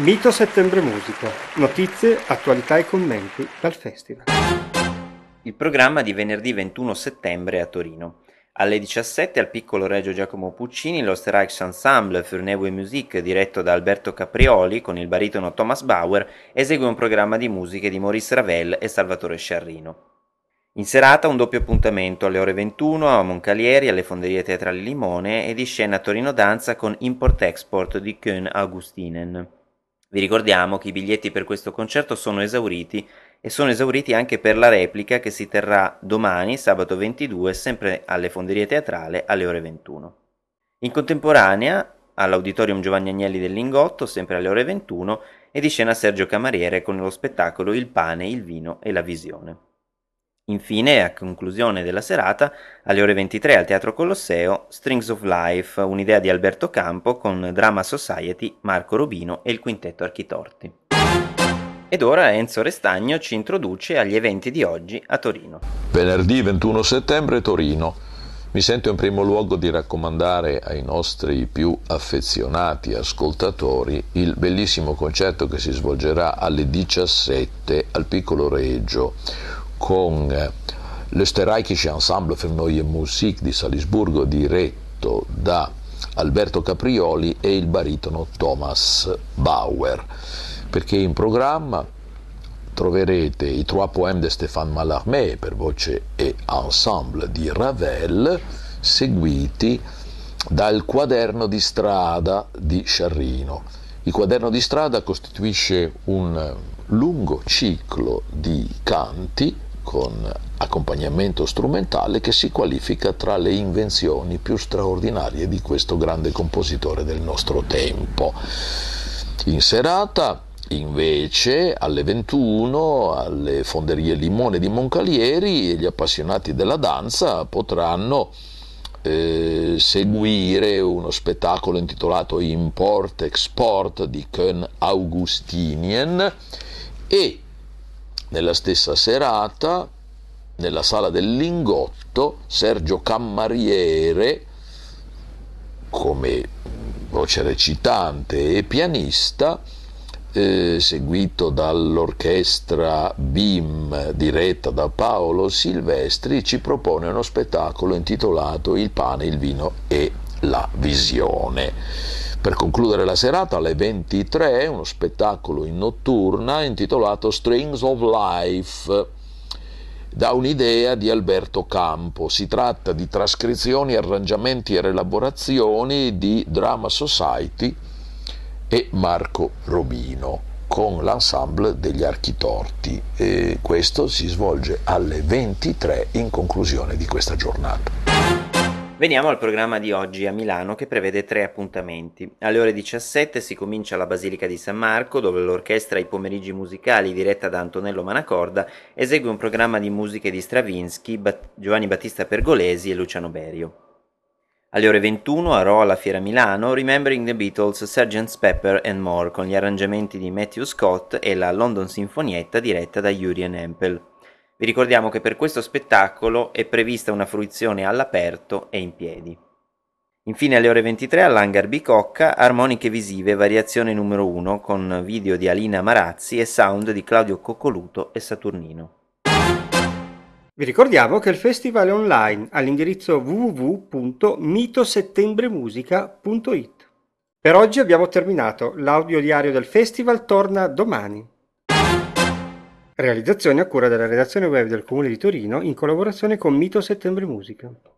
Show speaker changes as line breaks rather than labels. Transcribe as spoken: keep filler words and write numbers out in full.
Mito Settembre Musica. Notizie, attualità e commenti dal festival.
Il programma di venerdì ventuno settembre a Torino. Alle diciassette al Piccolo Regio Giacomo Puccini l'Österreichs-Ensemble für Neue Musik, diretto da Alberto Caprioli con il baritono Thomas Bauer, esegue un programma di musiche di Maurice Ravel e Salvatore Sciarrino. In serata un doppio appuntamento alle ore ventuno a Moncalieri alle Fonderie Teatrali Limone e di scena Torino Danza con Import-Export di Koen Augustinen. Vi ricordiamo che i biglietti per questo concerto sono esauriti e sono esauriti anche per la replica che si terrà domani, sabato ventidue, sempre alle Fonderie Teatrali alle ore ventuno. In contemporanea, all'Auditorium Giovanni Agnelli del Lingotto, sempre alle ore ventuno, è di scena Sergio Camariere con lo spettacolo Il pane, il vino e la visione. Infine, a conclusione della serata, alle ore ventitré al Teatro Colosseo, Strings of Life, un'idea di Alberto Campo con Drama Society, Marco Robino e il Quintetto Architorti. Ed ora Enzo Restagno ci introduce agli eventi di oggi a Torino.
Venerdì ventuno settembre Torino. Mi sento in primo luogo di raccomandare ai nostri più affezionati ascoltatori il bellissimo concerto che si svolgerà alle diciassette al Piccolo Regio con l'Österreichische Ensemble für Neue Musik di Salisburgo, diretto da Alberto Caprioli e il baritono Thomas Bauer, perché in programma troverete i Trois Poèmes de Stéphane Mallarmé per voce e ensemble di Ravel, seguiti dal Quaderno di strada di Sciarrino. Il Quaderno di strada costituisce un lungo ciclo di canti con accompagnamento strumentale che si qualifica tra le invenzioni più straordinarie di questo grande compositore del nostro tempo. In serata, invece, alle ventuno, alle Fonderie Limone di Moncalieri, gli appassionati della danza potranno eh, seguire uno spettacolo intitolato Import-Export di Koen Augustinen e nella stessa serata, nella Sala del Lingotto, Sergio Camariere, come voce recitante e pianista, eh, seguito dall'orchestra B I M diretta da Paolo Silvestri, ci propone uno spettacolo intitolato Il pane, il vino e la visione. Per concludere la serata alle ventitré uno spettacolo in notturna intitolato Strings of Life, da un'idea di Alberto Campo. Si tratta di trascrizioni, arrangiamenti e rielaborazioni di Drama Society e Marco Robino con l'ensemble degli Architorti. E questo si svolge alle ventitré in conclusione di questa giornata.
Veniamo al programma di oggi a Milano che prevede tre appuntamenti. Alle ore diciassette si comincia alla Basilica di San Marco, dove l'orchestra I Pomeriggi Musicali, diretta da Antonello Manacorda, esegue un programma di musiche di Stravinsky, Bat- Giovanni Battista Pergolesi e Luciano Berio. Alle ore ventuno a Rho alla Fiera Milano, Remembering the Beatles, sergeant Pepper and More, con gli arrangiamenti di Matthew Scott e la London Sinfonietta diretta da Jurien Hempel. Vi ricordiamo che per questo spettacolo è prevista una fruizione all'aperto e in piedi. Infine alle ore ventitré all'Hangar Bicocca, armoniche visive variazione numero uno con video di Alina Marazzi e sound di Claudio Coccoluto e Saturnino.
Vi ricordiamo che il festival è online all'indirizzo w w w punto mito settembre musica punto i t. Per oggi abbiamo terminato, l'audio diario del festival torna domani. Realizzazione a cura della redazione web del Comune di Torino in collaborazione con Mito Settembre Musica.